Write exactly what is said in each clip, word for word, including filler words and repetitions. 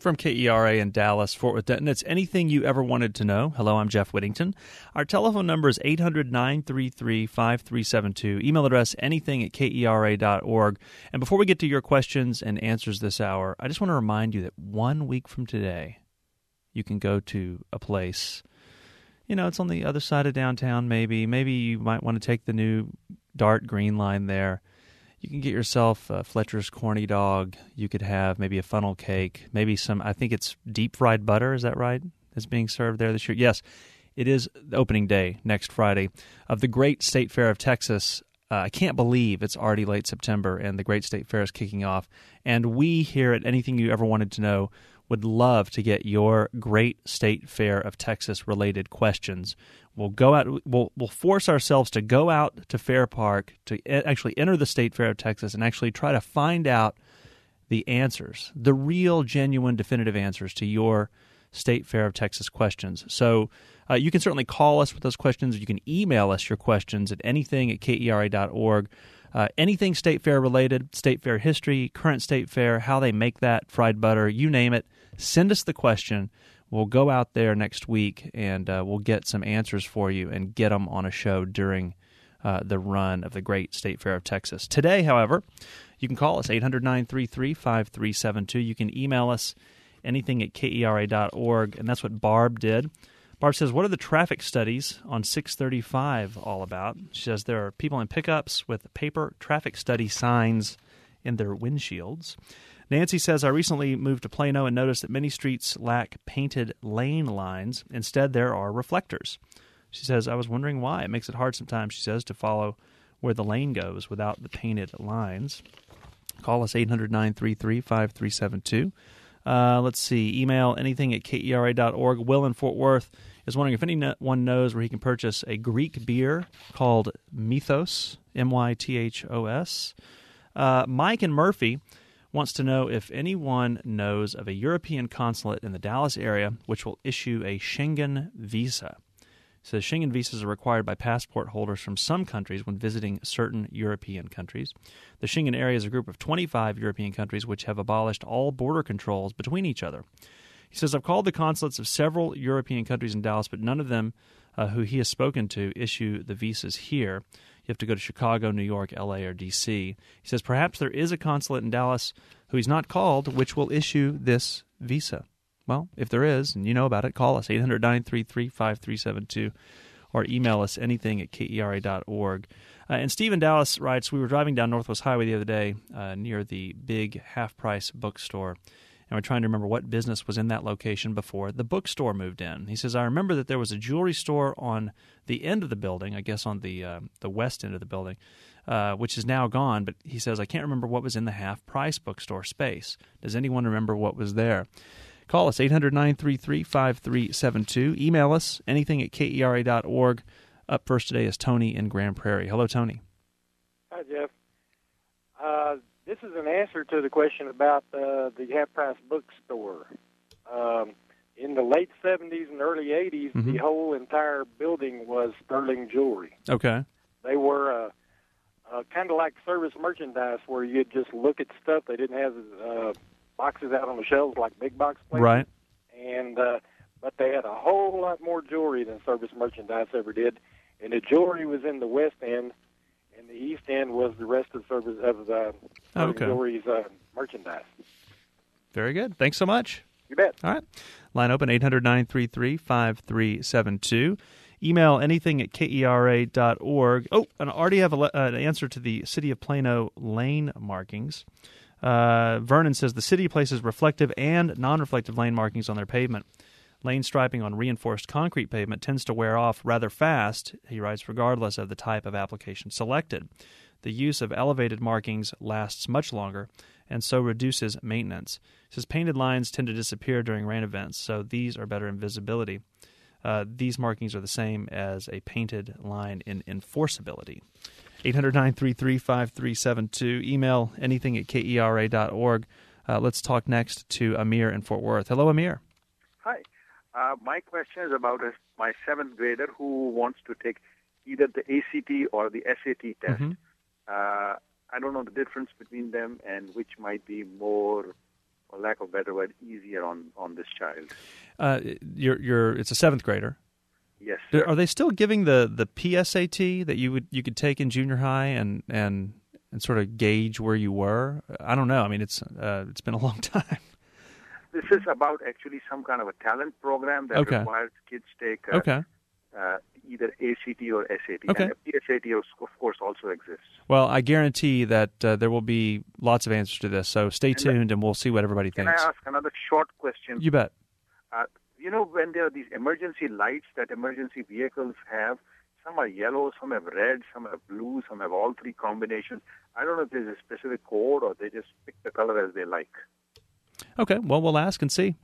From K E R A in Dallas, Fort Worth, Denton, it's anything you ever wanted to know. Hello, I'm Jeff Whittington. Our telephone number is eight hundred, nine three three, five three seven two. Email address, anything at K E R A dot org. And before we get to your questions and answers this hour, I just want to remind you that one week from today, you can go to a place, you know, it's on the other side of downtown maybe. Maybe you might want to take the new Dart Green Line there. You can get yourself a Fletcher's Corny Dog. You could have maybe a funnel cake, maybe some, I think it's deep fried butter, is that right? That's being served there this year. Yes, it is the opening day next Friday of the Great State Fair of Texas. Uh, I can't believe it's already late September and the Great State Fair is kicking off. And we here at Anything You Ever Wanted to Know would love to get your Great State Fair of Texas related questions. We'll go out. We'll we'll force ourselves to go out to Fair Park to actually enter the State Fair of Texas and actually try to find out the answers, the real, genuine, definitive answers to your State Fair of Texas questions. So uh, you can certainly call us with those questions. You can email us your questions at anything at K E R A dot org. Uh, anything State Fair related, State Fair history, current State Fair, how they make that, fried butter, you name it. Send us the question. We'll go out there next week and uh, we'll get some answers for you and get them on a show during uh, the run of the Great State Fair of Texas. Today, however, you can call us eight hundred, nine three three, five three seven two. You can email us anything at K E R A dot org, and that's what Barb did. Barb says, what are the traffic studies on six thirty-five all about? She says there are people in pickups with paper traffic study signs in their windshields. Nancy says, I recently moved to Plano and noticed that many streets lack painted lane lines. Instead, there are reflectors. She says, I was wondering why. It makes it hard sometimes, she says, to follow where the lane goes without the painted lines. Call us eight hundred, nine three three, five three seven two. Uh, let's see, email anything at K E R A dot org. Will in Fort Worth is wondering if anyone knows where he can purchase a Greek beer called Mythos, M Y T H O S. Uh, Mike in Murphy wants to know if anyone knows of a European consulate in the Dallas area which will issue a Schengen visa. It says Schengen visas are required by passport holders from some countries when visiting certain European countries. The Schengen area is a group of twenty-five European countries which have abolished all border controls between each other. He says, I've called the consulates of several European countries in Dallas, but none of them uh, who he has spoken to issue the visas here. You have to go to Chicago, New York, L A, or D C. He says, perhaps there is a consulate in Dallas who he's not called, which will issue this visa. Well, if there is, and you know about it, call us, eight hundred, nine three three, five three seven two, or email us anything at K E R A dot org. Uh, and Steve in Dallas writes, we were driving down Northwest Highway the other day uh, near the big half-price bookstore, and we're trying to remember what business was in that location before the bookstore moved in. He says, I remember that there was a jewelry store on the end of the building, I guess on the uh, the west end of the building, uh, which is now gone, but he says, I can't remember what was in the half-price bookstore space. Does anyone remember what was there? Call us, eight hundred, nine three three, five three seven two. Email us, anything at K E R A dot org. Up first today is Tony in Grand Prairie. Hello, Tony. Hi, Jeff. Uh, this is an answer to the question about uh, the half-price bookstore. Um, in the late seventies and early eighties, mm-hmm. the whole entire building was Sterling Jewelry. Okay. They were uh, uh, kind of like service merchandise where you'd just look at stuff. They didn't have uh, boxes out on the shelves like big box places. Right. And uh, but they had a whole lot more jewelry than service merchandise ever did. And the jewelry was in the west end, and the east end was the rest of service of the oh, okay. jewelry's uh, merchandise. Very good. Thanks so much. You bet. All right. Line open, eight hundred, nine three three, five three seven two. Email anything at K E R A dot org. Oh, and I already have a, uh, an answer to the City of Plano lane markings. Uh, Vernon says the city places reflective and non-reflective lane markings on their pavement. Lane striping on reinforced concrete pavement tends to wear off rather fast, he writes, regardless of the type of application selected. The use of elevated markings lasts much longer and so reduces maintenance. He says painted lines tend to disappear during rain events, so these are better in visibility. Uh, these markings are the same as a painted line in enforceability. eight hundred, nine three three, five three seven two. Email anything at K E R A dot org. Uh, let's talk next to Amir in Fort Worth. Hello, Amir. Hi. Uh, my question is about a, my seventh grader who wants to take either the A C T or the S A T test. Mm-hmm. Uh, I don't know the difference between them and which might be more for lack of a better word, easier on, on this child? Uh, you're, you're, it's a seventh grader. Yes, sir. Are they still giving the, the P S A T that you would you could take in junior high and, and and sort of gauge where you were? I don't know. I mean, it's uh, it's been a long time. This is about actually some kind of a talent program that Okay. requires kids take uh, Okay. uh, either A C T or S A T. Okay. And a P S A T, of course, also exists. Well, I guarantee that uh, there will be lots of answers to this. So stay And tuned, and we'll see what everybody Can thinks. I ask another short question? You bet. Uh, you know, when there are these emergency lights that emergency vehicles have, some are yellow, some have red, some have blue, some have all three combinations. I don't know if there's a specific code or they just pick the color as they like. Okay. Well, we'll ask and see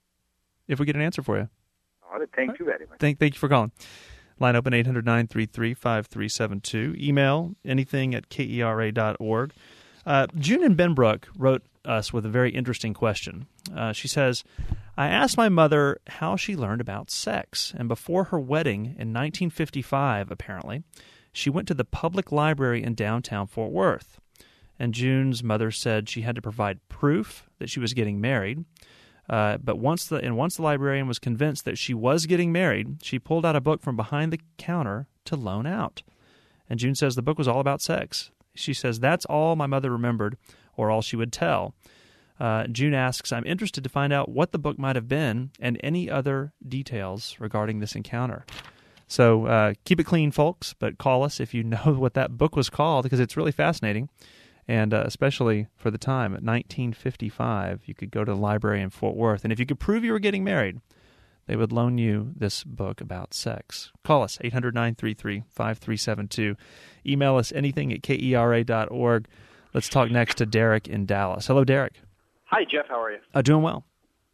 if we get an answer for you. All right, thank you very much. Thank, thank you for calling. Line open eight hundred nine three three five three seven two. Email anything at K E R A dot org. Uh, June in Benbrook wrote us with a very interesting question. Uh, she says, I asked my mother how she learned about sex, and before her wedding in nineteen fifty-five, apparently, she went to the public library in downtown Fort Worth. And June's mother said she had to provide proof that she was getting married. Uh, but once the and once the librarian was convinced that she was getting married, she pulled out a book from behind the counter to loan out. And June says the book was all about sex. She says that's all my mother remembered, or all she would tell. Uh, June asks, I'm interested to find out what the book might have been and any other details regarding this encounter. So uh, keep it clean, folks, but call us if you know what that book was called, because it's really fascinating. And uh, especially for the time, at nineteen fifty-five, you could go to the library in Fort Worth, and if you could prove you were getting married, they would loan you this book about sex. Call us, eight hundred nine three three five three seven two. Email us anything at K E R A dot org. Let's talk next to Derek in Dallas. Hello, Derek. Hi, Jeff. How are you? Uh, doing well.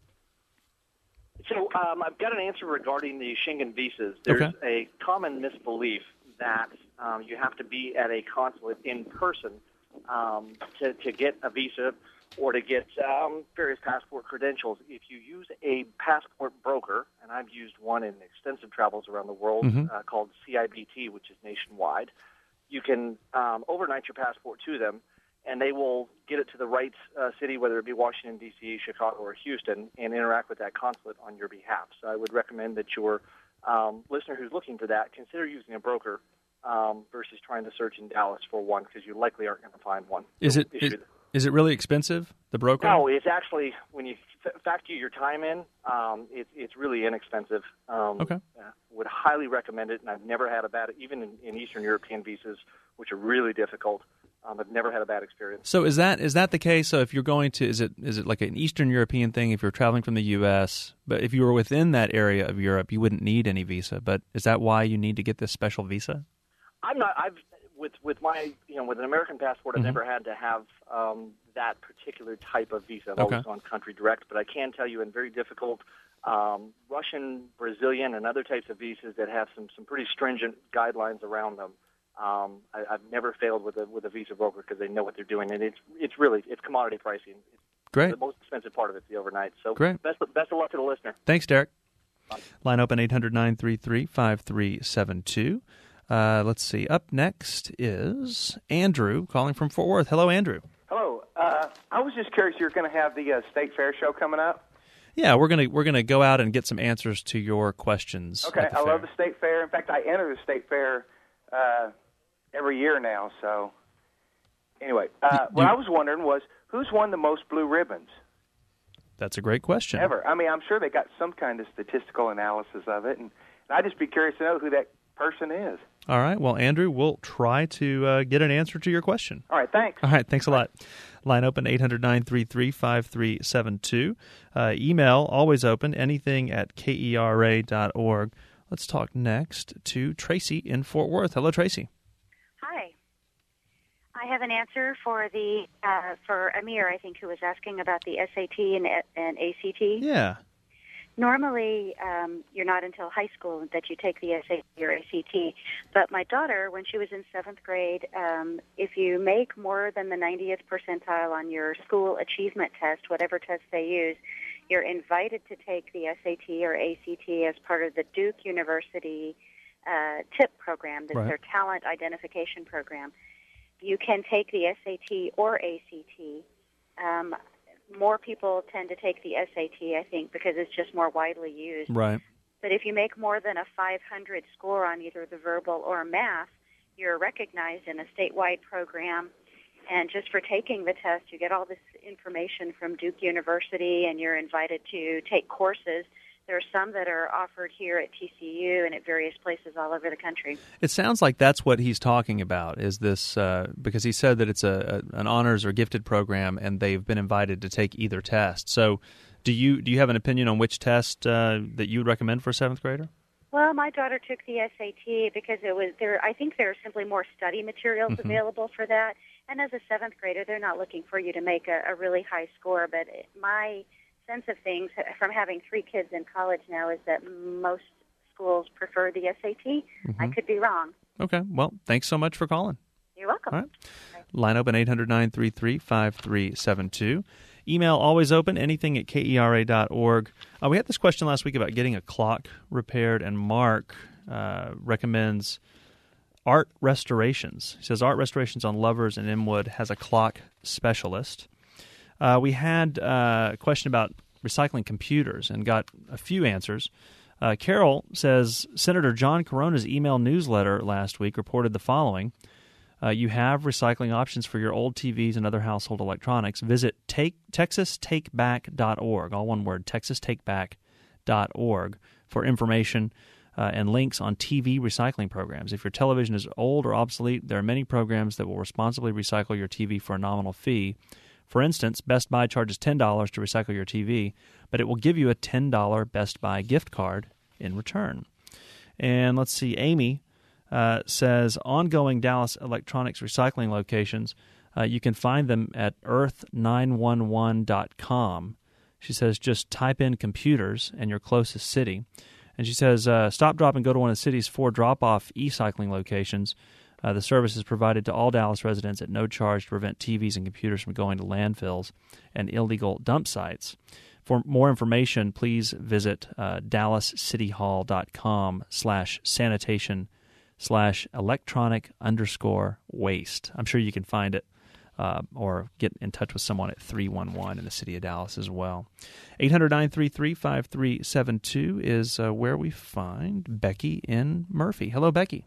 So um, I've got an answer regarding the Schengen visas. There's Okay. a common misbelief that um, you have to be at a consulate in person um, to, to get a visa or to get um, various passport credentials. If you use a passport broker, and I've used one in extensive travels around the world Mhm. uh, called C I B T, which is nationwide, you can um, overnight your passport to them, and they will get it to the right uh, city, whether it be Washington, D C, Chicago, or Houston, and interact with that consulate on your behalf. So I would recommend that your um, listener who's looking for that consider using a broker um, versus trying to search in Dallas for one, because you likely aren't going to find one. Is So it issue is, that. is it really expensive, the broker? No, it's actually, when you f- factor your time in, um, it, it's really inexpensive. Um, Okay. uh, would highly recommend it, and I've never had a bad, even in, in Eastern European visas, which are really difficult, um, I've never had a bad experience. So is that is that the case? So if you're going to, is it is it like an Eastern European thing if you're traveling from the U S, but if you were within that area of Europe, you wouldn't need any visa, but is that why you need to get this special visa? I'm not, I've, with, with my, you know, with an American passport, I've Mhm. never had to have um, that particular type of visa. I've Okay. always gone country direct, but I can tell you in very difficult um, Russian, Brazilian, and other types of visas that have some, some pretty stringent guidelines around them. Um, I, I've never failed with a with a visa broker because they know what they're doing, and it's it's really it's commodity pricing. It's Great. The most expensive part of it's the overnight. So Great. best best of luck to the listener. Thanks, Derek. Bye. Line open eight hundred nine three three five three seven two. Uh, let's see. Up next is Andrew calling from Fort Worth. Hello, Andrew. Hello. Uh, I was just curious. You're going to have the uh, State Fair show coming up. Yeah, we're gonna we're gonna go out and get some answers to your questions. Okay. at the I fair. love the State Fair. In fact, I enter the State Fair uh, every year now. So anyway, uh, You- what I was wondering was who's won the most blue ribbons That's a great question. ever? I mean, I'm sure they got some kind of statistical analysis of it, and, and I'd just be curious to know who that person is. All right. Well, Andrew, we'll try to uh, get an answer to your question. All right. Thanks. All right. Thanks a lot. Line open eight hundred nine three three five three seven two. Uh, email always open, anything at K E R A dot org. Let's talk next to Tracy in Fort Worth. Hello, Tracy. Hi. I have an answer for the uh, for Amir, I think, who was asking about the S A T and, and A C T. Yeah. Normally, um, you're not until high school that you take the S A T or A C T. But my daughter, when she was in seventh grade, um, if you make more than the ninetieth percentile on your school achievement test, whatever test they use, you're invited to take the S A T or A C T as part of the Duke University uh, TIP program. That's Right. their talent identification program. You can take the S A T or A C T. Um, more people tend to take the S A T, I think, because it's just more widely used. Right. But if you make more than a five hundred score on either the verbal or math, you're recognized in a statewide program. And just for taking the test, you get all this information from Duke University, and you're invited to take courses. There are some that are offered here at T C U and at various places all over the country. It sounds like that's what he's talking about, is this, uh, because he said that it's a, a an honors or gifted program, and they've been invited to take either test. So do you do you have an opinion on which test uh, that you would recommend for a seventh grader? Well, my daughter took the S A T because it was there. I think there are simply more study materials mm-hmm. available for that. And as a seventh grader, they're not looking for you to make a, a really high score. But my sense of things from having three kids in college now is that most schools prefer the S A T. Mm-hmm. I could be wrong. Okay. Well, thanks so much for calling. You're welcome. All right. Line open, eight hundred, nine three three, five three seven two. Email always open, anything at K E R A dot org. Uh, we had this question last week about getting a clock repaired, and Mark uh, recommends Art Restorations. He says Art Restorations on Lovers and Inwood has a clock specialist. Uh, we had uh, a question about recycling computers and got a few answers. Uh, Carol says Senator John Corona's email newsletter last week reported the following. Uh, you have recycling options for your old T Vs and other household electronics. Visit take, texas take back dot org, all one word, texas take back dot org, for information uh, and links on T V recycling programs. If your television is old or obsolete, there are many programs that will responsibly recycle your T V for a nominal fee. For instance, Best Buy charges ten dollars to recycle your T V, but it will give you a ten dollars Best Buy gift card in return. And let's see, Amy Uh, says ongoing Dallas Electronics recycling locations. Uh, you can find them at earth nine one one dot com. She says just type in computers and your closest city. And she says uh, stop, drop, and go to one of the city's four drop-off e-cycling locations. Uh, the service is provided to all Dallas residents at no charge to prevent T Vs and computers from going to landfills and illegal dump sites. For more information, please visit uh, dallascityhall.com slash sanitation slash electronic underscore waste. I'm sure you can find it uh, or get in touch with someone at three one one in the city of Dallas as well. eight hundred, nine three three, five three seven two is uh, where we find Becky in Murphy. Hello, Becky.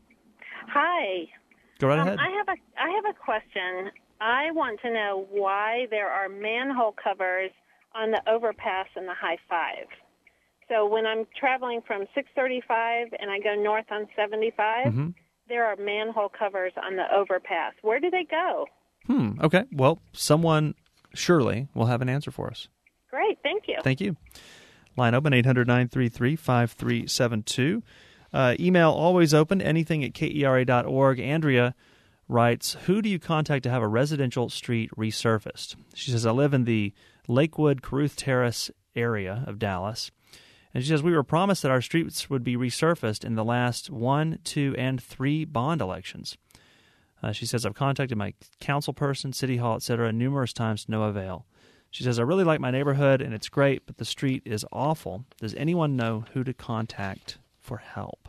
Hi. Go right um, ahead. I have a I have a question. I want to know why there are manhole covers on the overpass and the high five. So when I'm traveling from six thirty-five and I go north on seventy-five, mm-hmm. there are manhole covers on the overpass. Where do they go? Hmm. Okay. Well, someone surely will have an answer for us. Great. Thank you. Thank you. Line open, eight hundred, nine three three, five three seven two. Uh, email always open, anything at K E R A dot org. Andrea writes, who do you contact to have a residential street resurfaced? She says, I live in the Lakewood Caruth Terrace area of Dallas. And she says, we were promised that our streets would be resurfaced in the last one, two, and three bond elections. Uh, she says, I've contacted my council person, city hall, et cetera, numerous times to no avail. She says, I really like my neighborhood, and it's great, but the street is awful. Does anyone know who to contact for help?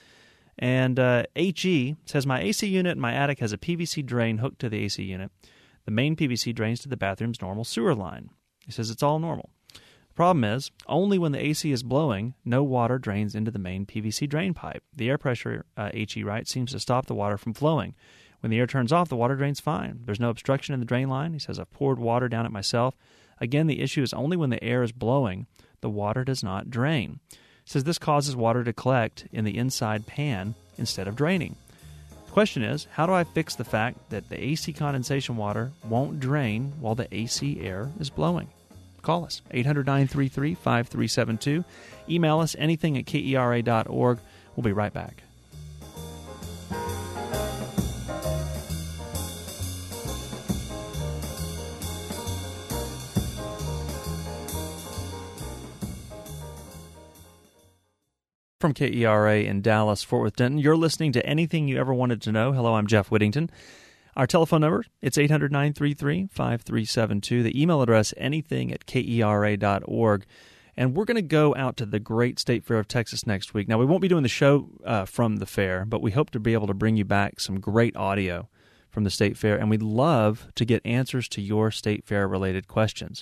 And uh, H E says, my A C unit in my attic has a P V C drain hooked to the A C unit. The main P V C drains to the bathroom's normal sewer line. He says it's all normal. Problem is, only when the A C is blowing, no water drains into the main P V C drain pipe. The air pressure, uh, H E writes, seems to stop the water from flowing. When the air turns off, the water drains fine. There's no obstruction in the drain line. He says, I've poured water down it myself. Again, the issue is only when the air is blowing, the water does not drain. He says this causes water to collect in the inside pan instead of draining. The question is, how do I fix the fact that the A C condensation water won't drain while the A C air is blowing? Call us, eight hundred, nine three three, five three seven two. Email us, anything at K E R A dot org. We'll be right back. From K E R A in Dallas, Fort Worth, Denton, you're listening to Anything You Ever Wanted to Know. Hello, I'm Jeff Whittington. Our telephone number, it's eight hundred, nine three three, five three seven two. The email address, anything at K E R A dot org. And we're going to go out to the Great State Fair of Texas next week. Now, we won't be doing the show uh, from the fair, but we hope to be able to bring you back some great audio from the State Fair, and we'd love to get answers to your State Fair-related questions.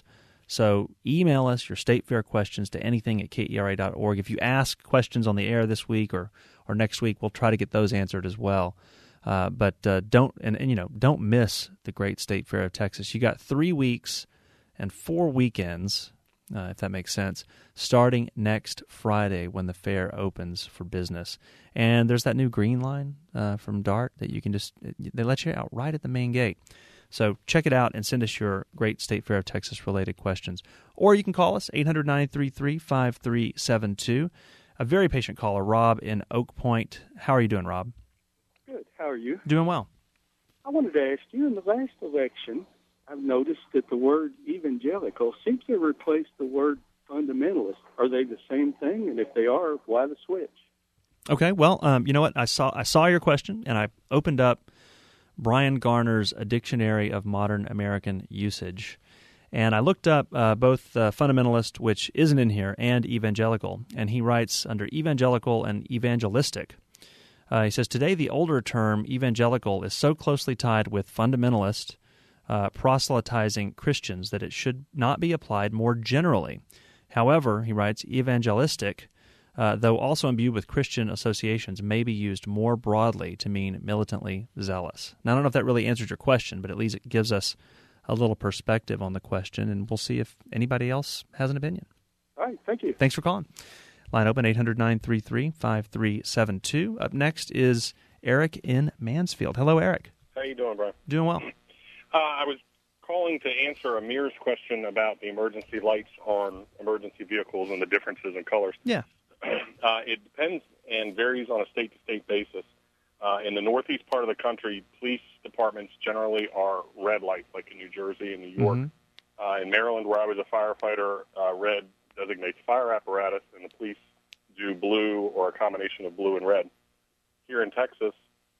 So email us your State Fair questions to anything at K E R A dot org. If you ask questions on the air this week or, or next week, we'll try to get those answered as well. Uh, but uh, don't and, and you know don't miss the Great State Fair of Texas. You got three weeks and four weekends, uh, if that makes sense, starting next Friday when the fair opens for business. And there's that new green line uh, from DART that you can just they let you out right at the main gate. So check it out and send us your Great State Fair of Texas related questions. Or you can call us, eight hundred, nine three three, five three seven two. A very patient caller, Rob in Oak Point. How are you doing, Rob? Good. How are you? Doing well. I wanted to ask you, in the last election, I've noticed that the word evangelical seems to replace the word fundamentalist. Are they the same thing? And if they are, why the switch? Okay, well, um, you know what? I saw I saw your question, and I opened up Brian Garner's A Dictionary of Modern American Usage. And I looked up uh, both uh, fundamentalist, which isn't in here, and evangelical. And he writes under evangelical and evangelistic. Uh, he says, today the older term evangelical is so closely tied with fundamentalist, uh, proselytizing Christians that it should not be applied more generally. However, he writes, evangelistic, Uh, though also imbued with Christian associations, may be used more broadly to mean militantly zealous. Now, I don't know if that really answers your question, but at least it gives us a little perspective on the question, and we'll see if anybody else has an opinion. All right, thank you. Thanks for calling. Line open, eight hundred, nine three three, five three seven two. Up next is Eric in Mansfield. Hello, Eric. How you doing, Brian? Doing well. Uh, I was calling to answer Amir's question about the emergency lights on emergency vehicles and the differences in colors. Yeah. Uh, it depends and varies on a state-to-state basis. Uh, in the northeast part of the country, police departments generally are red lights, like in New Jersey and New York. Mm-hmm. Uh, in Maryland, where I was a firefighter, uh, red designates fire apparatus, and the police do blue or a combination of blue and red. Here in Texas,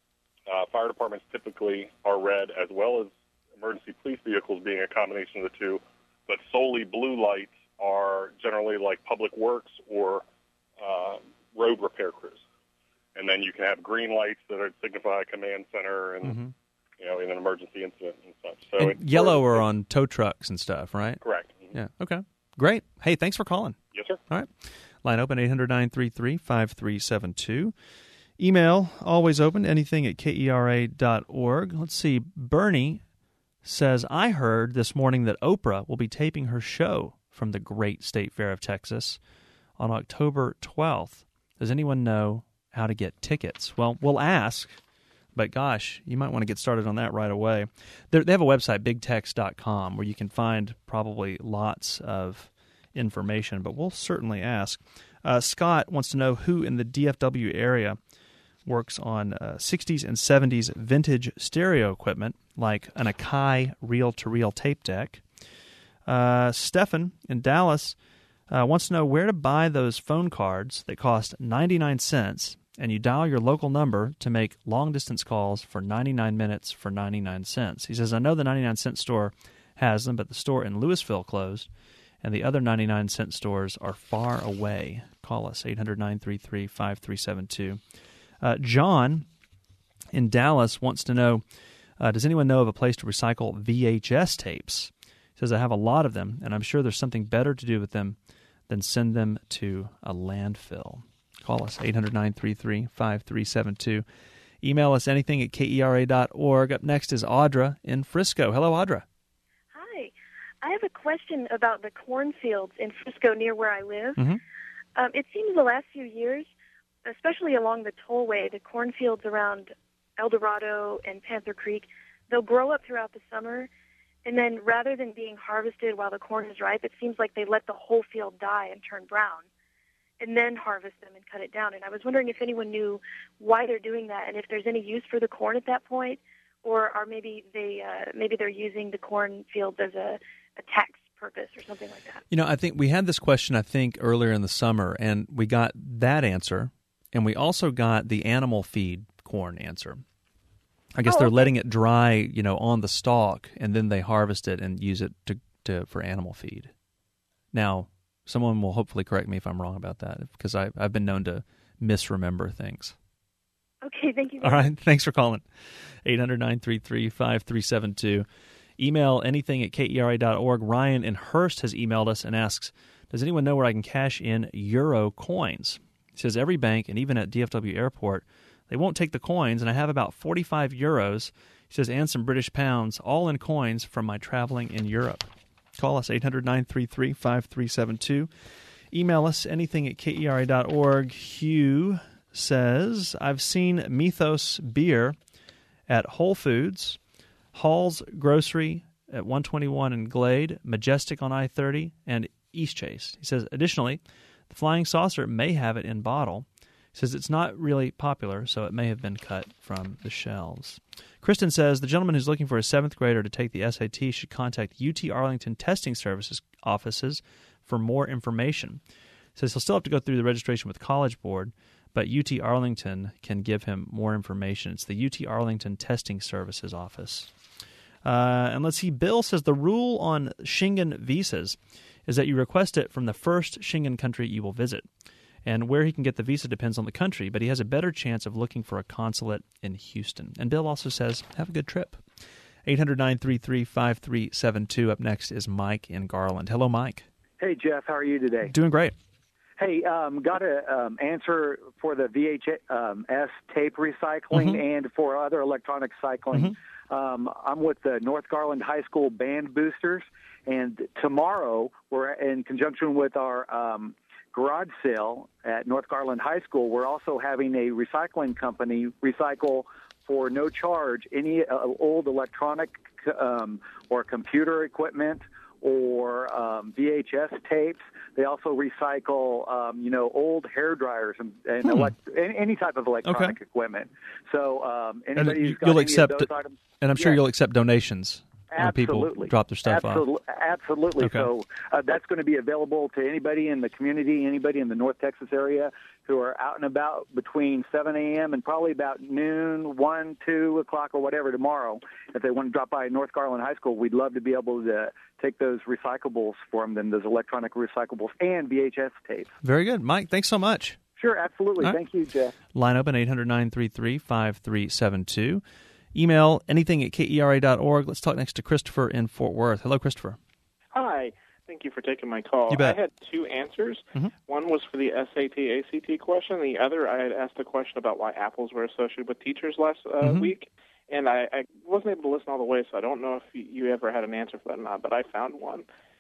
uh, fire departments typically are red, as well as emergency police vehicles being a combination of the two, but solely blue lights are generally like public works or Uh, road repair crews. And then you can have green lights that are signify a command center and, mm-hmm. you know, in an emergency incident and such. So and it, yellow are on tow trucks and stuff, right? Correct. Mm-hmm. Yeah, okay. Great. Hey, thanks for calling. Yes, sir. All right. Line open, eight hundred, nine three three, five three seven two. Email, always open, anything at K E R A dot org. Let's see. Bernie says, I heard this morning that Oprah will be taping her show from the Great State Fair of Texas on October twelfth. Does anyone know how to get tickets? Well, we'll ask, but gosh, you might want to get started on that right away. They're, they have a website, big tex dot com, where you can find probably lots of information, but we'll certainly ask. Uh, Scott wants to know who in the D F W area works on uh, sixties and seventies vintage stereo equipment, like an Akai reel-to-reel tape deck. Uh, Stefan in Dallas Uh, wants to know where to buy those phone cards that cost ninety-nine cents, and you dial your local number to make long-distance calls for ninety-nine minutes for ninety-nine cents. He says, I know the ninety-nine cent store has them, but the store in Louisville closed, and the other ninety-nine cent stores are far away. Call us, eight hundred, nine three three, five three seven two. Uh, John in Dallas wants to know, uh, does anyone know of a place to recycle V H S tapes? He says, I have a lot of them, and I'm sure there's something better to do with them than send them to a landfill. Call us, eight hundred, nine three three, five three seven two. Email us anything at K E R A dot org. Up next is Audra in Frisco. Hello, Audra. Hi. I have a question about the cornfields in Frisco near where I live. Mm-hmm. Um, it seems the last few years, especially along the tollway, the cornfields around El Dorado and Panther Creek, they'll grow up throughout the summer. And then rather than being harvested while the corn is ripe, it seems like they let the whole field die and turn brown and then harvest them and cut it down. And I was wondering if anyone knew why they're doing that and if there's any use for the corn at that point, or are maybe they uh, maybe they're using the corn fields as a, a tax purpose or something like that. You know, I think we had this question, I think, earlier in the summer, and we got that answer, and we also got the animal feed corn answer. I guess oh, they're okay. letting it dry, you know, on the stalk, and then they harvest it and use it to, to for animal feed. Now, someone will hopefully correct me if I'm wrong about that, because I, I've been known to misremember things. Okay, thank you. All right, thanks for calling. eight hundred, nine three three, five three seven two. Email anything at K E R A dot org. Ryan in Hurst has emailed us and asks, does anyone know where I can cash in euro coins? He says every bank, and even at D F W Airport, they won't take the coins, and I have about forty-five euros, he says, and some British pounds, all in coins from my traveling in Europe. Call us, eight hundred, nine three three, five three seven two. Email us, anything at K E R A dot org. Hugh says, I've seen Mythos beer at Whole Foods, Hall's Grocery at one twenty-one in Glade, Majestic on I thirty, and Eastchase. He says, additionally, the Flying Saucer may have it in bottle. He says it's not really popular, so it may have been cut from the shelves. Kristen says, the gentleman who's looking for a seventh grader to take the S A T should contact U T Arlington Testing Services offices for more information. He says he'll still have to go through the registration with College Board, but U T Arlington can give him more information. It's the U T Arlington Testing Services office. Uh, and let's see, Bill says the rule on Schengen visas is that you request it from the first Schengen country you will visit. And where he can get the visa depends on the country, but he has a better chance of looking for a consulate in Houston. And Bill also says, have a good trip. eight hundred, nine three three, five three seven two. Up next is Mike in Garland. Hello, Mike. Hey, Jeff. How are you today? Doing great. Hey, um, got an um, answer for the V H S tape recycling Mm-hmm. and for other electronic cycling. Mm-hmm. Um, I'm with the North Garland High School Band Boosters, and tomorrow we're in conjunction with our um, garage sale at North Garland High School. We're also having a recycling company recycle for no charge any uh, old electronic um, or computer equipment or um, V H S tapes. They also recycle, um, you know, old hair dryers and, and hmm. elect- any, any type of electronic okay. equipment. So um, anybody and who's got you'll any accept, of those items, and I'm sure yeah. you'll accept donations when Absolutely. people drop their stuff Absolutely. off. Absolutely. Okay. So uh, that's going to be available to anybody in the community, anybody in the North Texas area who are out and about between seven a.m. and probably about noon, one, two o'clock or whatever tomorrow. If they want to drop by North Garland High School, we'd love to be able to take those recyclables for them, those electronic recyclables and V H S tapes. Very good. Mike, thanks so much. Sure, absolutely. Right. Thank you, Jeff. Line open, eight hundred, nine three three, five three seven two. Email anything at K E R A dot org. Let's talk next to Christopher in Fort Worth. Hello, Christopher. Hi. Thank you for taking my call. You bet. I had two answers. Mm-hmm. One was for the S A T, A C T question. The other, I had asked a question about why apples were associated with teachers last uh, mm-hmm. week. And I, I wasn't able to listen all the way, so I don't know if you ever had an answer for that or not, but I found one.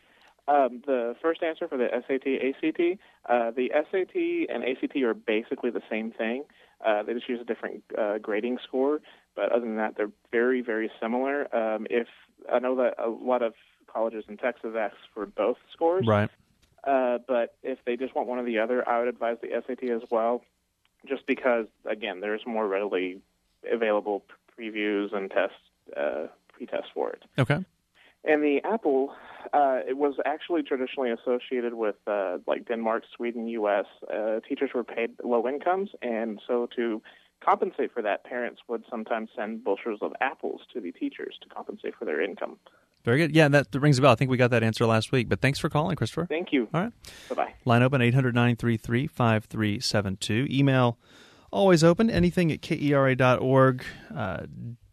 Um, the first answer for the S A T, A C T, uh, the S A T and A C T are basically the same thing. Uh, they just use a different uh, grading score, but other than that, they're very, very similar. Um, if I know that a lot of colleges in Texas ask for both scores, right? Uh, but if they just want one or the other, I would advise the S A T as well, just because, again, there's more readily available previews and tests, uh, pre-tests for it. Okay. And the apple, uh, it was actually traditionally associated with uh, like Denmark, Sweden, U S Uh, teachers were paid low incomes, and so to compensate for that, parents would sometimes send bushels of apples to the teachers to compensate for their income. Very good. Yeah, that rings a bell. I think we got that answer last week, but thanks for calling, Christopher. Thank you. All right. Bye-bye. Line open, eight hundred, nine three three, five three seven two. Email always open, anything at K E R A dot org. Uh,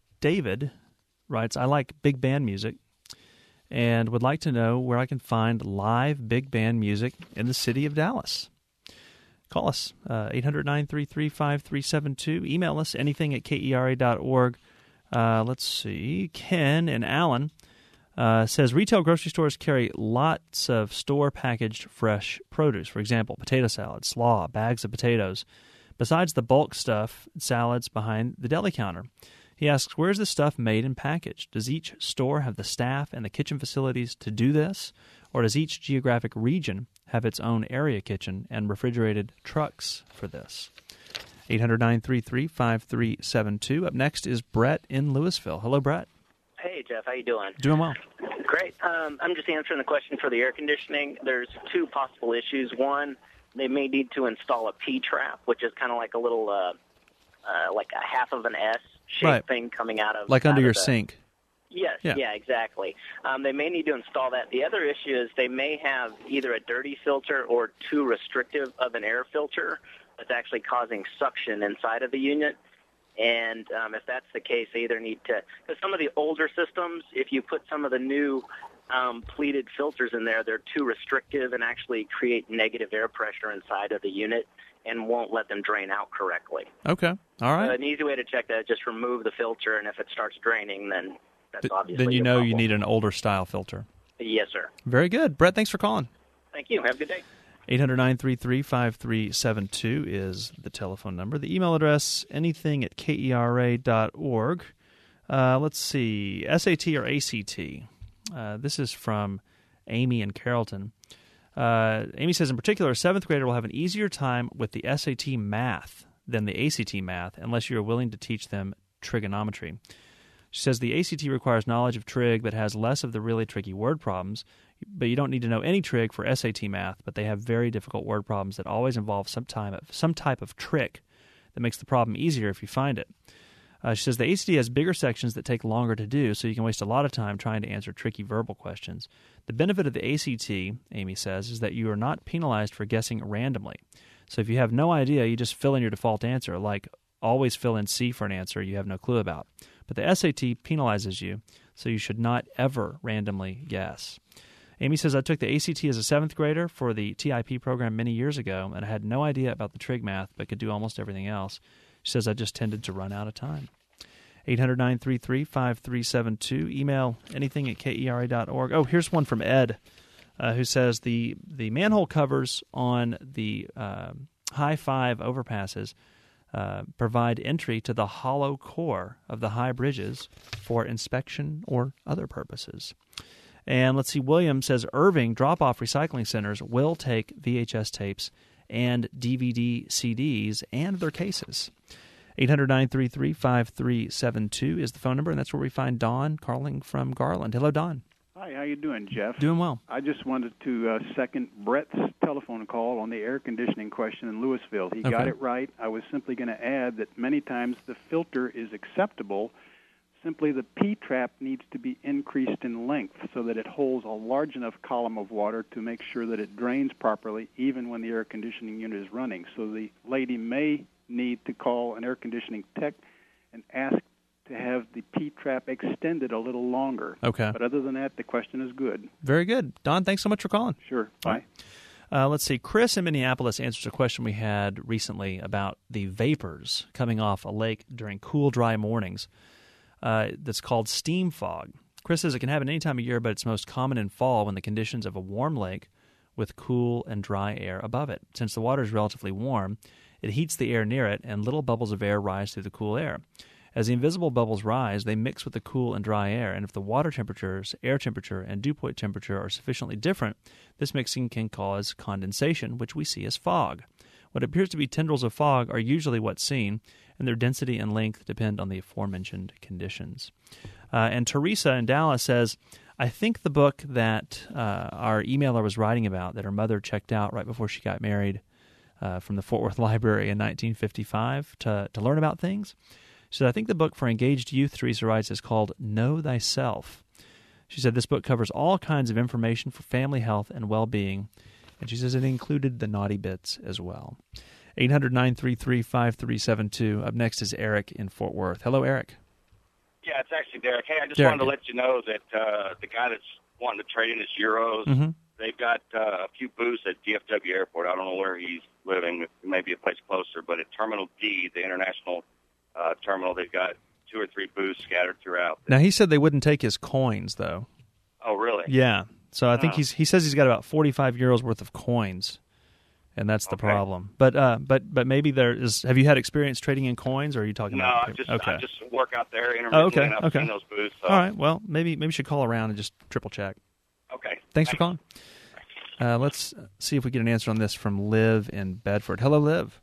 David writes, I like big band music and would like to know where I can find live big band music in the city of Dallas. Call us, uh, eight hundred, nine three three, five three seven two. Email us, anything at K E R A dot org. Uh, let's see. Ken and Alan uh, says, retail grocery stores carry lots of store-packaged fresh produce. For example, potato salad, slaw, bags of potatoes. Besides the bulk stuff, salads behind the deli counter. He asks, where is this stuff made and packaged? Does each store have the staff and the kitchen facilities to do this? Or does each geographic region have its own area kitchen and refrigerated trucks for this? eight hundred, nine three three, five three seven two. Up next is Brett in Louisville. Hello, Brett. Hey, Jeff. How you doing? Doing well. Great. Um, I'm just answering the question for the air conditioning. There's two possible issues. One, they may need to install a P-trap, which is kind of like a little, uh, uh, like a half of an S-shaped right. thing coming out of... Like under your the, sink. Yes, yeah, yeah exactly. Um, they may need to install that. The other issue is they may have either a dirty filter or too restrictive of an air filter that's actually causing suction inside of the unit. And um, if that's the case, they either need to, because some of the older systems, if you put some of the new um, pleated filters in there, they're too restrictive and actually create negative air pressure inside of the unit and won't let them drain out correctly. Okay. All right. So an easy way to check that is just remove the filter, and if it starts draining, then that's Th- obviously Then you a know problem. you need an older style filter. Yes, sir. Very good. Brett, thanks for calling. Thank you. Have a good day. eight hundred, nine three three, five three seven two is the telephone number. The email address, anything at K E R A dot org. Uh, let's see, S A T or A C T? Uh, this is from Amy in Carrollton. Uh, Amy says, in particular, a seventh grader will have an easier time with the S A T math than the A C T math unless you're willing to teach them trigonometry. She says the A C T requires knowledge of trig but has less of the really tricky word problems, but you don't need to know any trig for S A T math, but they have very difficult word problems that always involve some, time of, some type of trick that makes the problem easier if you find it. Uh, she says the A C T has bigger sections that take longer to do, so you can waste a lot of time trying to answer tricky verbal questions. The benefit of the A C T, Amy says, is that you are not penalized for guessing randomly. So if you have no idea, you just fill in your default answer, like always fill in C for an answer you have no clue about. But the S A T penalizes you, so you should not ever randomly guess. Amy says, I took the A C T as a seventh grader for the T I P program many years ago, and I had no idea about the trig math, but could do almost everything else. She says, I just tended to run out of time. eight hundred, nine three three, five three seven two. Email anything at K E R A dot org. Oh, here's one from Ed, uh, who says the, the manhole covers on the uh, high five overpasses uh, provide entry to the hollow core of the high bridges for inspection or other purposes. And let's see, William says Irving drop-off recycling centers will take V H S tapes and D V D C Ds and their cases. eight hundred, nine three three, five three seven two is the phone number, and that's where we find Don calling from Garland. Hello, Don. Hi, how you doing, Jeff? Doing well. I just wanted to uh, second Brett's telephone call on the air conditioning question in Louisville. He Okay. got it right. I was simply going to add that many times the filter is acceptable. Simply the P-trap needs to be increased in length so that it holds a large enough column of water to make sure that it drains properly even when the air conditioning unit is running. So the lady may need to call an air conditioning tech and ask to have the P-trap extended a little longer. Okay. But other than that, the question is good. Very good. Don, thanks so much for calling. Sure. Bye. Uh, let's see. Chris in Minneapolis answers a question we had recently about the vapors coming off a lake during cool, dry mornings. Uh, that's called steam fog. Chris says it can happen any time of year, but it's most common in fall when the conditions of a warm lake with cool and dry air above it. Since the water is relatively warm, it heats the air near it, and little bubbles of air rise through the cool air. As the invisible bubbles rise, they mix with the cool and dry air, and if the water temperatures, air temperature, and dew point temperature are sufficiently different, this mixing can cause condensation, which we see as fog. What appears to be tendrils of fog are usually what's seen, and their density and length depend on the aforementioned conditions. Uh, and Teresa in Dallas says, I think the book that uh, our emailer was writing about, that her mother checked out right before she got married uh, from the Fort Worth Library in nineteen fifty-five to, to learn about things. She said, I think the book for engaged youth, Teresa writes, is called Know Thyself. She said this book covers all kinds of information for family health and well-being, and she says it included the naughty bits as well. eight hundred, nine three three, five three seven two. Up next is Eric in Fort Worth. Hello, Eric. Yeah, it's actually Derek. Hey, I just Derek. wanted to let you know that uh, the guy that's wanting to trade in his euros, Mm-hmm. they've got uh, a few booths at D F W Airport. I don't know where he's living. It may be a place closer, but at Terminal D, the international uh, terminal, they've got two or three booths scattered throughout. Now, he said they wouldn't take his coins, though. Oh, really? Yeah. So I think Oh. he's he says he's got about forty-five euros worth of coins, and that's the Okay. problem. But uh, but but maybe there is. Have you had experience trading in coins, or are you talking No, about? I just okay. I just work out there Oh, intermittently, okay. and I've Okay. seen those booths. So. All right. Well, maybe maybe you should call around and just triple check. Okay. Thanks, for calling. Uh, let's see if we get an answer on this from Liv in Bedford. Hello, Liv.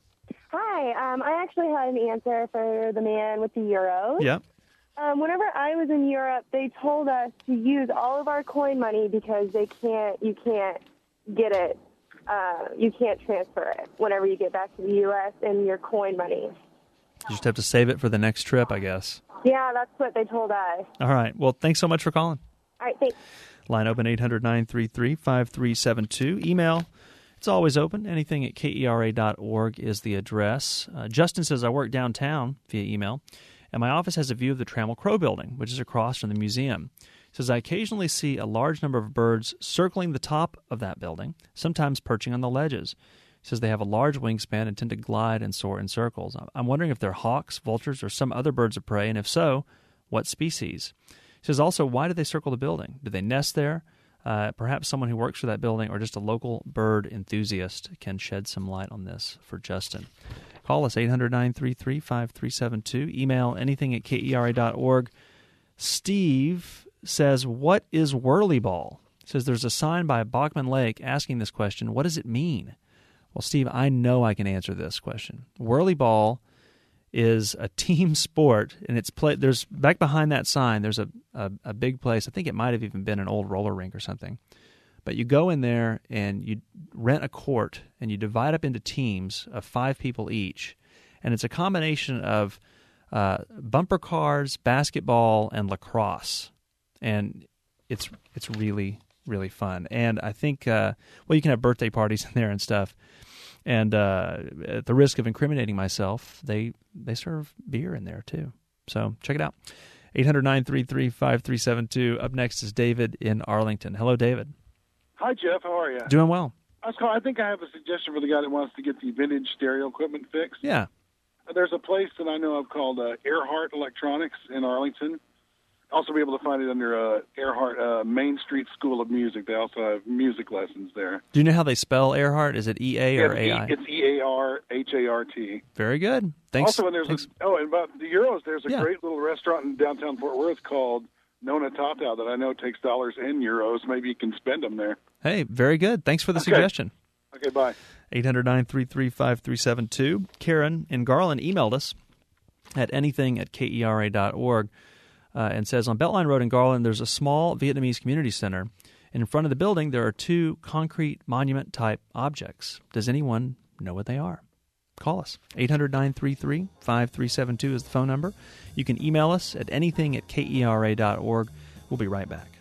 Hi. Um, I actually had an answer for the man with the euros. Yep. Um, whenever I was in Europe, they told us to use all of our coin money because they can't. You can't get it. Uh, you can't transfer it whenever you get back to the U S in your coin money. You just have to save it for the next trip, I guess. Yeah, that's what they told us. All right. Well, thanks so much for calling. All right, thanks. Line open eight hundred, nine three three, five three seven two. Email It's always open. Anything at K E R A dot org is the address. Uh, Justin says, I work downtown via email, and my office has a view of the Trammell Crow building, which is across from the museum. He says, I occasionally see a large number of birds circling the top of that building, sometimes perching on the ledges. He says they have a large wingspan and tend to glide and soar in circles. I'm wondering if they're hawks, vultures, or some other birds of prey, and if so, what species? He says also, why do they circle the building? Do they nest there? Uh, perhaps someone who works for that building or just a local bird enthusiast can shed some light on this for Justin. Call us, eight hundred, nine three three, five three seven two. Email anything at K E R A dot org. Steve says, what is whirly ball? He says there's a sign by Bachman Lake asking this question. What does it mean? Well, Steve, I know I can answer this question. Whirly ball is a team sport, and it's play. There's back behind that sign. There's a, a a big place. I think it might have even been an old roller rink or something. But you go in there and you rent a court, and you divide up into teams of five people each, and it's a combination of uh, bumper cars, basketball, and lacrosse, and it's it's really really fun. And I think uh, well, you can have birthday parties in there and stuff. And uh, at the risk of incriminating myself, they they serve beer in there, too. So check it out. eight hundred, nine three three, five three seven two. Up next is David in Arlington. Hello, David. Hi, Jeff. How are you? Doing well. I was calling, I think I have a suggestion for the guy that wants to get the vintage stereo equipment fixed. Yeah. There's a place that I know of called uh, Earhart Electronics in Arlington. Also be able to find it under uh, Earhart uh, Main Street School of Music. They also have music lessons there. Do you know how they spell Earhart? Is it E A or A I? It's E A R H A R T. Very good. Thanks. Also, when there's Thanks. A, oh, and about the Euros, there's a Yeah. great little restaurant in downtown Fort Worth called Nona Tata that I know takes dollars and euros. Maybe you can spend them there. Hey, very good. Thanks for the Okay. suggestion. Okay, bye. eight hundred, nine three three, five three seven two. Karen in Garland emailed us at anything at K E R A dot org. Uh, and says, on Beltline Road in Garland, there's a small Vietnamese community center. And in front of the building, there are two concrete monument-type objects. Does anyone know what they are? Call us. eight hundred, nine three three, five three seven two is the phone number. You can email us at anything at K E R A dot org. We'll be right back.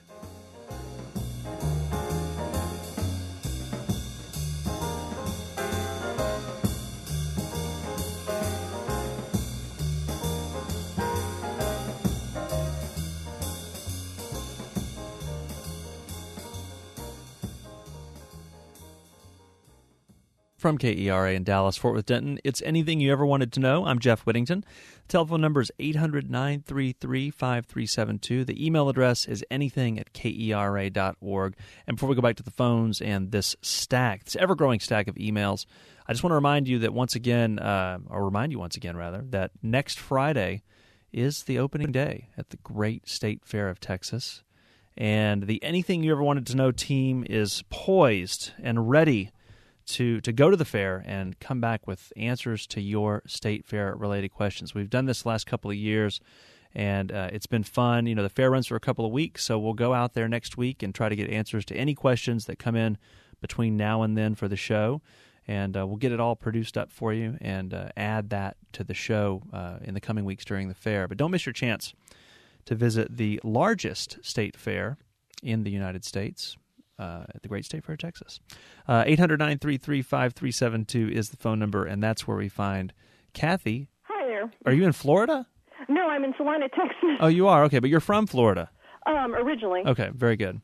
From K E R A in Dallas, Fort Worth, Denton, it's anything you ever wanted to know. I'm Jeff Whittington. The telephone number is eight hundred, nine three three, five three seven two. The email address is anything at K E R A dot org. And before we go back to the phones and this stack, this ever-growing stack of emails, I just want to remind you that once again, uh, or remind you once again, rather, that next Friday is the opening day at the Great State Fair of Texas. And the Anything You Ever Wanted to Know team is poised and ready to to go to the fair and come back with answers to your state fair-related questions. We've done this the last couple of years, and uh, it's been fun. You know, the fair runs for a couple of weeks, so we'll go out there next week and try to get answers to any questions that come in between now and then for the show, and uh, we'll get it all produced up for you and uh, add that to the show uh, in the coming weeks during the fair. But don't miss your chance to visit the largest state fair in the United States, Uh, at the Great State Fair of Texas. Uh, eight hundred, nine three three, five three seven two is the phone number, and that's where we find Kathy. Hi there. Are you in Florida? No, I'm in Salina, Texas. Oh, you are? Okay, but you're from Florida. Um, originally. Okay, very good.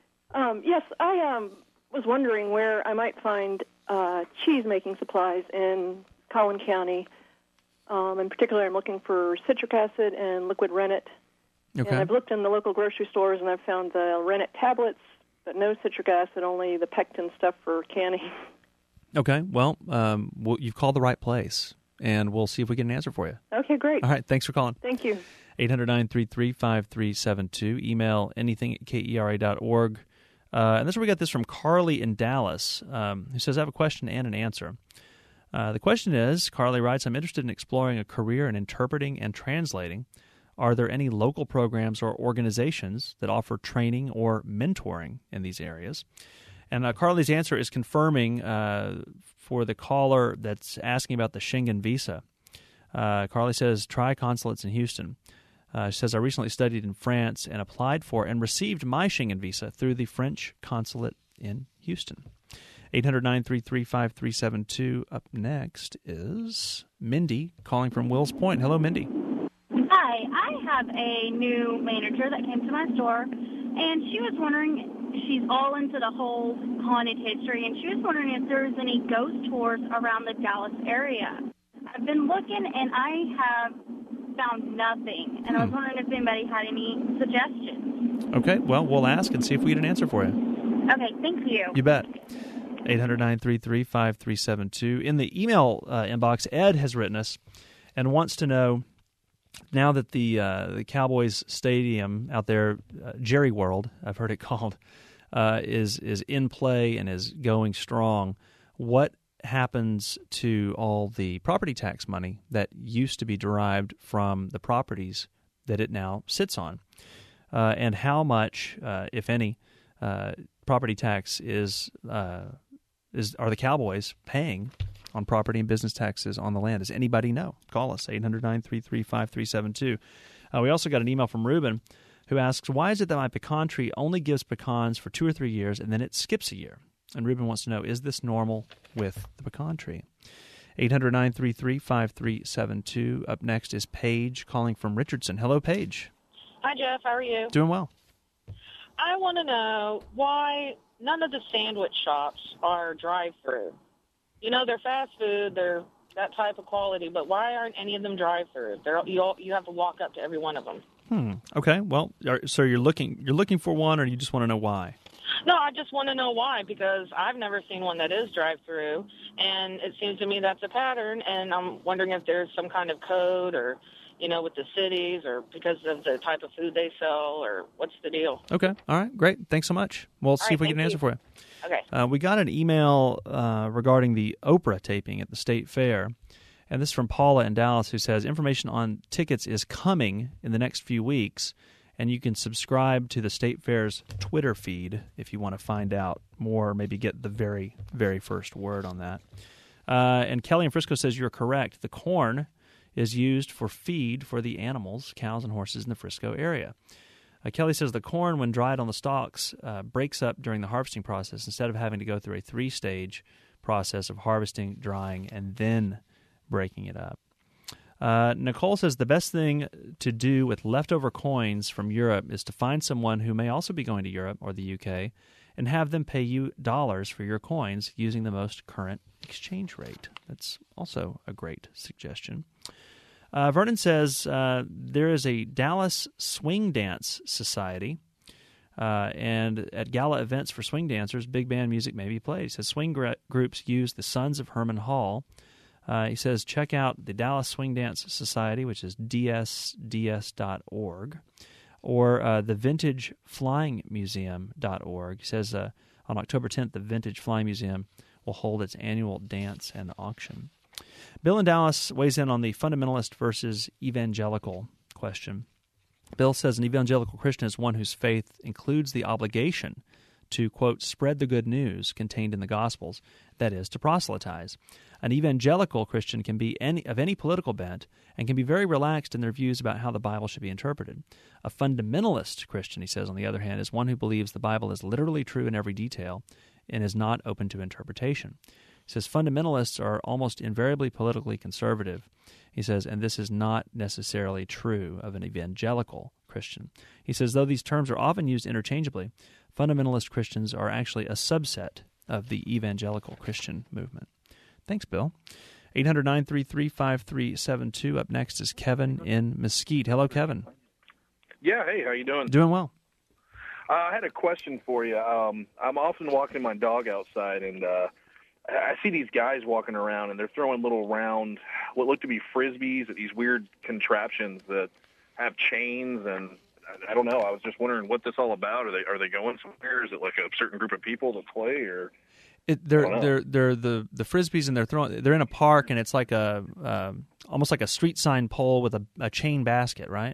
Um, yes, I um, was wondering where I might find uh, cheese-making supplies in Collin County. Um, in particular, I'm looking for citric acid and liquid rennet. Okay. And I've looked in the local grocery stores, and I've found the rennet tablets, but no citric acid, only the pectin stuff for canning. Okay, well, um, well, you've called the right place, and we'll see if we get an answer for you. Okay, great. All right, thanks for calling. Thank you. eight hundred, nine three three, five three seven two. Email anything at K E R A dot org. Uh, and this is where we got this from Carly in Dallas, um, who says, I have a question and an answer. Uh, the question is, Carly writes, I'm interested in exploring a career in interpreting and translating. Are there any local programs or organizations that offer training or mentoring in these areas? And uh, Carly's answer is confirming uh, for the caller that's asking about the Schengen visa. Uh, Carly says, try consulates in Houston. Uh, she says, I recently studied in France and applied for and received my Schengen visa through the French consulate in Houston. eight hundred, nine three three, five three seven two. Up next is Mindy calling from Wills Point. Hello, Mindy. Hi, I have a new manager that came to my store, and she was wondering, she's all into the whole haunted history, and she was wondering if there's any ghost tours around the Dallas area. I've been looking, and I have found nothing, and I was wondering if anybody had any suggestions. Okay, well, we'll ask and see if we get an answer for you. Okay, thank you. You bet. eight hundred, nine three three, five three seven two. In the email uh, inbox, Ed has written us and wants to know, now that the uh, the Cowboys Stadium out there, uh, Jerry World, I've heard it called, uh, is is in play and is going strong, what happens to all the property tax money that used to be derived from the properties that it now sits on, uh, and how much, uh, if any, uh, property tax is uh, is are the Cowboys paying on property and business taxes on the land? Does anybody know? Call us, eight hundred, nine three three, five three seven two. Uh, we also got an email from Ruben who asks, why is it that my pecan tree only gives pecans for two or three years and then it skips a year? And Ruben wants to know, is this normal with the pecan tree? eight hundred, nine three three, five three seven two. Up next is Paige calling from Richardson. Hello, Paige. Hi, Jeff. How are you? Doing well. I want to know why none of the sandwich shops are drive-through. You know, they're fast food, they're that type of quality, but why aren't any of them drive-through? They're, you all, you have to walk up to every one of them. Hmm. Okay. Well, are, so you're looking you're looking for one, or you just want to know why? No, I just want to know why, because I've never seen one that is drive-through, and it seems to me that's a pattern, and I'm wondering if there's some kind of code or, you know, with the cities, or because of the type of food they sell, or what's the deal? Okay. All right. Great. Thanks so much. We'll see right, if we get an answer you. for you. Okay. Uh, we got an email uh, regarding the Oprah taping at the State Fair, and this is from Paula in Dallas, who says, information on tickets is coming in the next few weeks, and you can subscribe to the State Fair's Twitter feed if you want to find out more, maybe get the very, very first word on that. Uh, and Kelly in Frisco says you're correct. The corn is used for feed for the animals, cows and horses in the Frisco area. Uh, Kelly says the corn, when dried on the stalks, uh, breaks up during the harvesting process instead of having to go through a three-stage process of harvesting, drying, and then breaking it up. Uh, Nicole says the best thing to do with leftover coins from Europe is to find someone who may also be going to Europe or the U K and have them pay you dollars for your coins using the most current exchange rate. That's also a great suggestion. Uh, Vernon says uh, there is a Dallas Swing Dance Society, uh, and at gala events for swing dancers, big band music may be played. He says swing gr- groups use the Sons of Herman Hall. Uh, he says check out the Dallas Swing Dance Society, which is d s d s dot org, or uh, the vintage flying museum dot org. He says uh, on October tenth, the Vintage Flying Museum will hold its annual dance and auction. Bill in Dallas weighs in on the fundamentalist versus evangelical question. Bill says an evangelical Christian is one whose faith includes the obligation to, quote, spread the good news contained in the Gospels, that is, to proselytize. An evangelical Christian can be any, of any political bent and can be very relaxed in their views about how the Bible should be interpreted. A fundamentalist Christian, he says, on the other hand, is one who believes the Bible is literally true in every detail and is not open to interpretation. He says fundamentalists are almost invariably politically conservative. He says, and this is not necessarily true of an evangelical Christian. He says, though these terms are often used interchangeably, fundamentalist Christians are actually a subset of the evangelical Christian movement. Thanks, Bill. eight hundred, nine three three, five three seven two. Up next is Kevin in Mesquite. Hello, Kevin. Yeah, hey, how you doing? Doing well. Uh, I had a question for you. Um, I'm often walking my dog outside, and uh, I see these guys walking around, and they're throwing little round, what look to be Frisbees at these weird contraptions that have chains, and I don't know. I was just wondering what this all about. Are they are they going somewhere? Is it like a certain group of people to play, or? It, they're they're they're the the Frisbees, and they're throwing. They're in a park, and it's like a uh, almost like a street sign pole with a, a chain basket, right?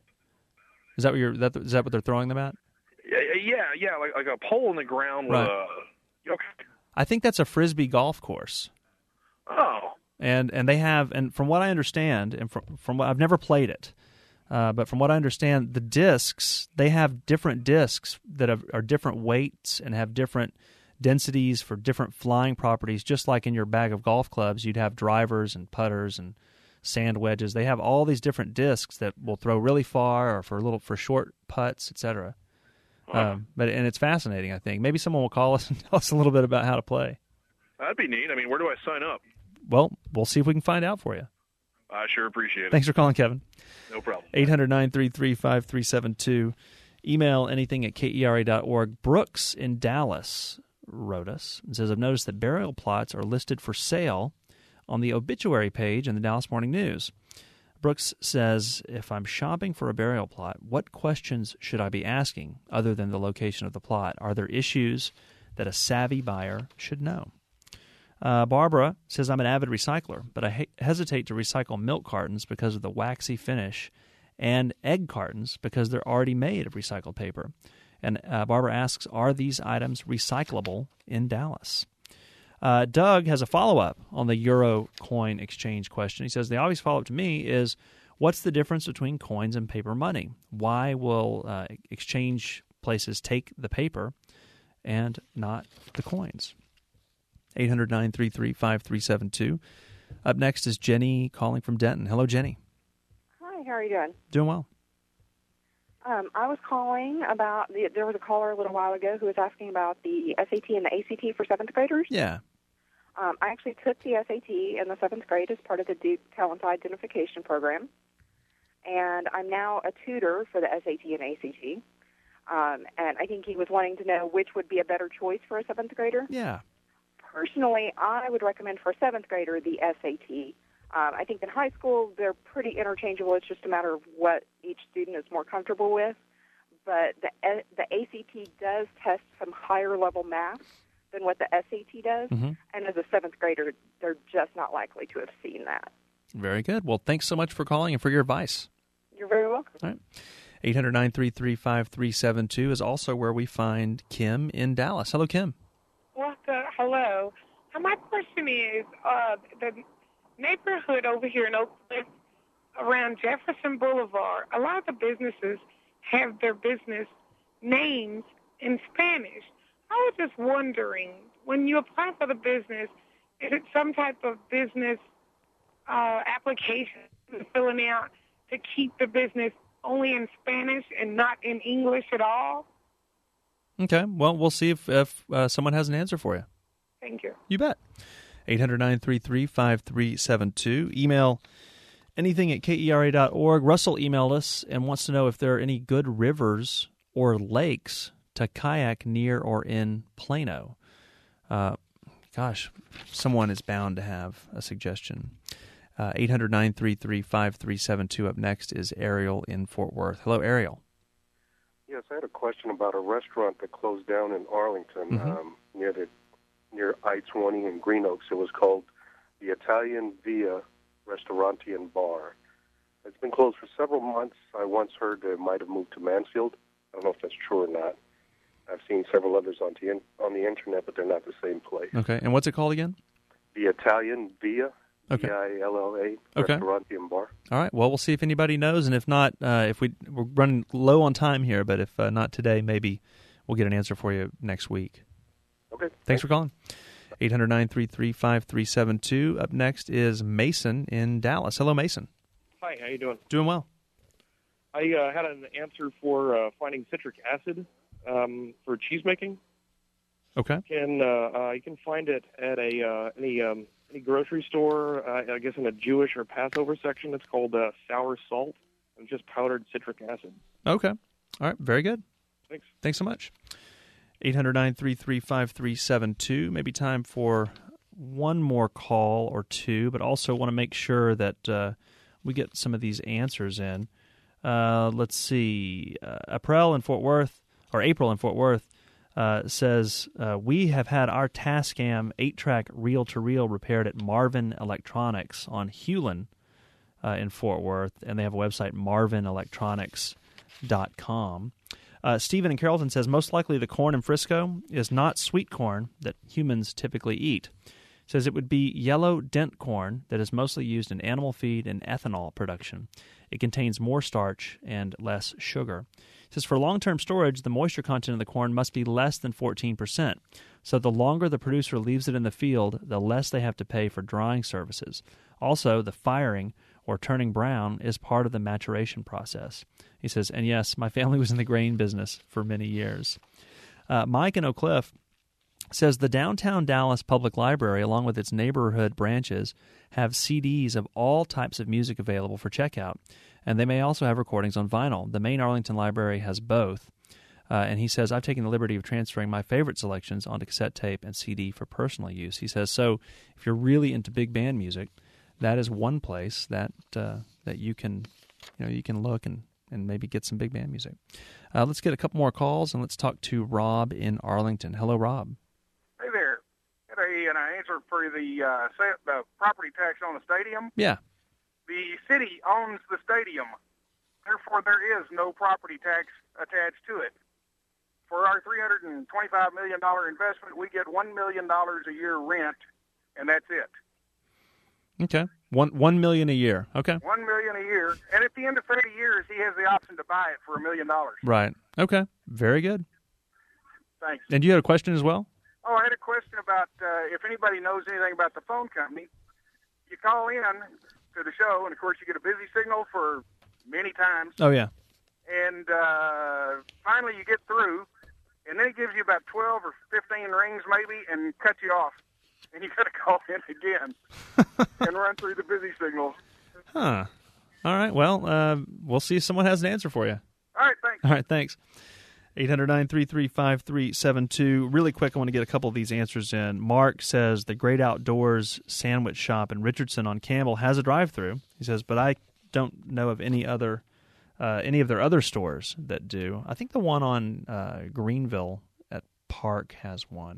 Is that what you're? That is that what they're throwing them at? Yeah, yeah, yeah, like like a pole in the ground with right. a. Okay. I think that's a Frisbee golf course. Oh. And and they have, and from what I understand, and from from what I've never played it, uh, but from what I understand, the discs they have different discs that have, are different weights and have different densities for different flying properties, just like in your bag of golf clubs, you'd have drivers and putters and sand wedges. They have all these different discs that will throw really far or for little for short putts, et cetera. Um, but and it's fascinating, I think. Maybe someone will call us and tell us a little bit about how to play. That'd be neat. I mean, where do I sign up? Well, we'll see if we can find out for you. I sure appreciate it. Thanks for calling, Kevin. No problem. eight hundred, nine three three, five three seven two. Email anything at K E R A dot org. Brooks in Dallas wrote us and says, I've noticed that burial plots are listed for sale on the obituary page in the Dallas Morning News. Brooks says, if I'm shopping for a burial plot, what questions should I be asking other than the location of the plot? Are there issues that a savvy buyer should know? Uh, Barbara says, I'm an avid recycler, but I he- hesitate to recycle milk cartons because of the waxy finish, and egg cartons because they're already made of recycled paper. And uh, Barbara asks, are these items recyclable in Dallas? Uh, Doug has a follow-up on the euro coin exchange question. He says, the obvious follow-up to me is, what's the difference between coins and paper money? Why will uh, exchange places take the paper and not the coins? eight hundred, nine three three, five three seven two. Up next is Jenny calling from Denton. Hello, Jenny. Hi, how are you doing? Doing well. Um, I was calling about, the, there was a caller a little while ago who was asking about the S A T and the A C T for seventh graders. Yeah. Um, I actually took the S A T in the seventh grade as part of the Duke Talent Identification Program, and I'm now a tutor for the S A T and A C T. Um, and I think he was wanting to know which would be a better choice for a seventh grader. Yeah. Personally, I would recommend for a seventh grader the S A T. Um, I think in high school they're pretty interchangeable. It's just a matter of what each student is more comfortable with. But the the A C T does test some higher level math than what the S A T does. Mm-hmm. And as a seventh grader, they're just not likely to have seen that. Very good. Well, thanks so much for calling and for your advice. You're very welcome. All right. eight hundred, nine three three, five three seven two is also where we find Kim in Dallas. Hello, Kim. Well, uh, hello. Uh, my question is, uh, the neighborhood over here in Oak Cliff around Jefferson Boulevard, a lot of the businesses have their business names in Spanish. I was just wondering, when you apply for the business, is it some type of business uh, application you're filling out to keep the business only in Spanish and not in English at all? Okay. Well, we'll see if, if uh, someone has an answer for you. Thank you. You bet. eight hundred, nine three three, five three seven two. Email anything at K E R A dot org. Russell emailed us and wants to know if there are any good rivers or lakes to kayak near or in Plano. Uh, gosh, someone is bound to have a suggestion. Uh, eight hundred, nine three three, five three seven two. Up next is Ariel in Fort Worth. Hello, Ariel. Yes, I had a question about a restaurant that closed down in Arlington, Mm-hmm. um, near the near I twenty in Green Oaks. It was called the Italian Via Restaurante and Bar. It's been closed for several months. I once heard it might have moved to Mansfield. I don't know if that's true or not. I've seen several others on the, in, on the internet, but they're not the same place. Okay, and what's it called again? The Italian Via, Okay. V I L L A, Okay. Restaurante and Bar. All right. Well, we'll see if anybody knows, and if not, uh, if we we're running low on time here, but if uh, not today, maybe we'll get an answer for you next week. Okay. Thanks, Thanks. for calling. eight hundred, nine three three, five three seven two. Up next is Mason in Dallas. Hello, Mason. Hi, how you doing? Doing well. I uh, had an answer for uh, finding citric acid um, for cheese making. Okay. Can uh, uh, you can find it at a uh, any um, any grocery store? Uh, I guess in a Jewish or Passover section. It's called uh, sour salt. It's just powdered citric acid. Okay. All right. Very good. Thanks. Thanks so much. eight hundred, nine three three, five three seven two. Maybe time for one more call or two, but also want to make sure that uh, we get some of these answers in. Uh, let's see. Uh, April in Fort Worth, or April in Fort Worth, uh, says, uh, we have had our Tascam eight-track reel-to-reel repaired at Marvin Electronics on Hewlin uh, in Fort Worth, and they have a website, marvin electronics dot com. Uh, Stephen in Carrollton says, most likely the corn in Frisco is not sweet corn that humans typically eat. says it would be yellow dent corn that is mostly used in animal feed and ethanol production. It contains more starch and less sugar. It says for long-term storage, the moisture content of the corn must be less than fourteen percent. So the longer the producer leaves it in the field, the less they have to pay for drying services. Also, the firing or turning brown is part of the maturation process. He says, and yes, my family was in the grain business for many years. Uh, Mike in Oak Cliff says the downtown Dallas Public Library, along with its neighborhood branches, have C Ds of all types of music available for checkout, and they may also have recordings on vinyl. The main Arlington Library has both. Uh, and he says, I've taken the liberty of transferring my favorite selections onto cassette tape and C D for personal use. He says, so if you're really into big band music, that is one place that uh, that you can, you know, you can look and, and maybe get some big band music. Uh, let's get a couple more calls, and let's talk to Rob in Arlington. Hello, Rob. Hey there. Got a, an answer for the, uh, set, the property tax on the stadium. Yeah. The city owns the stadium. Therefore, there is no property tax attached to it. For our three hundred twenty-five million dollars investment, we get one million dollars a year rent, and that's it. Okay. One one million a year. Okay. One million a year, and at the end of thirty years, he has the option to buy it for a million dollars. Right. Okay. Very good. Thanks. And you had a question as well? Oh, I had a question about uh, if anybody knows anything about the phone company. You call in to the show, and of course, you get a busy signal for many times. Oh, yeah. And uh, finally, you get through, and then it gives you about twelve or fifteen rings, maybe, and cuts you off. And you got to call in again and run through the busy signal. Huh. All right. Well, uh, we'll see if someone has an answer for you. All right. Thanks. All right. Thanks. eight hundred nine three three five three seven two. Really quick, I want to get a couple of these answers in. Mark says the Great Outdoors Sandwich Shop in Richardson on Campbell has a drive-through. He says, but I don't know of any other uh, any of their other stores that do. I think the one on uh, Greenville at Park has one.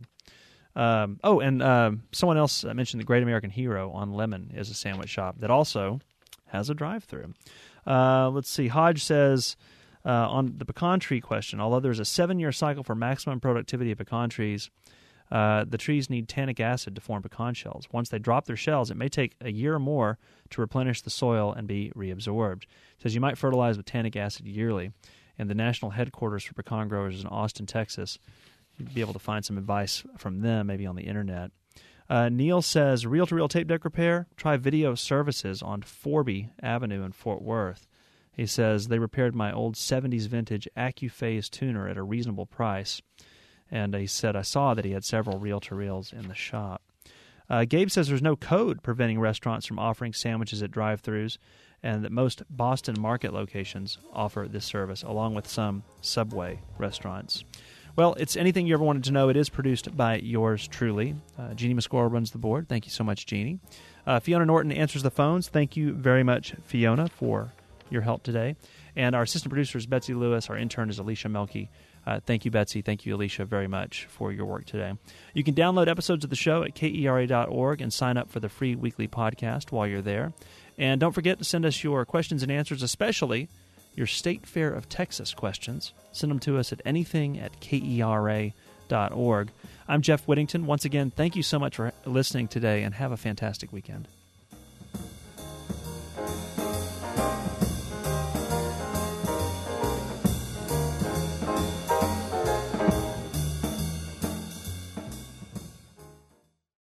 Um, oh, and uh, someone else mentioned the Great American Hero on Lemon is a sandwich shop that also has a drive-through. Uh, let's see. Hodge says uh, on the pecan tree question, although there's a seven-year cycle for maximum productivity of pecan trees, uh, the trees need tannic acid to form pecan shells. Once they drop their shells, it may take a year or more to replenish the soil and be reabsorbed. It says you might fertilize with tannic acid yearly. And the national headquarters for pecan growers is in Austin, Texas. You'd be able to find some advice from them, maybe on the internet. Uh, Neil says, reel-to-reel tape deck repair, try Video Services on Forby Avenue in Fort Worth. He says, they repaired my old seventies vintage AccuPhase tuner at a reasonable price. And he said, I saw that he had several reel-to-reels in the shop. Uh, Gabe says there's no code preventing restaurants from offering sandwiches at drive-thrus, and that most Boston market locations offer this service, along with some Subway restaurants. Well, it's anything you ever wanted to know. It is produced by yours truly. Uh, Jeannie Muscora runs the board. Thank you so much, Jeannie. Uh, Fiona Norton answers the phones. Thank you very much, Fiona, for your help today. And our assistant producer is Betsy Lewis. Our intern is Alicia Melky. Uh, thank you, Betsy. Thank you, Alicia, very much for your work today. You can download episodes of the show at K E R A dot org and sign up for the free weekly podcast while you're there. And don't forget to send us your questions and answers, especially your State Fair of Texas questions. Send them to us at anything at K E R A dot org. I'm Jeff Whittington. Once again, thank you so much for listening today, and have a fantastic weekend.